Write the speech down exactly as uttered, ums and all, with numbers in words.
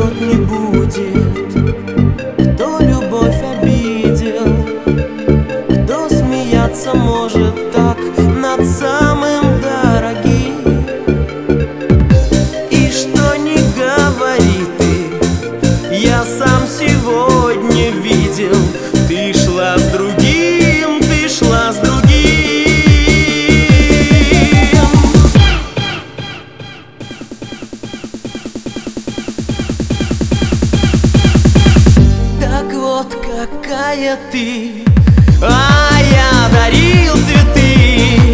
тот не будет, кто любовь обидел, кто смеяться может так над самым дорогим. И что ни говори ты, я сам сегодня видел, ты шла с другим, ты шла с другим. Так вот какая ты, а я дарил цветы.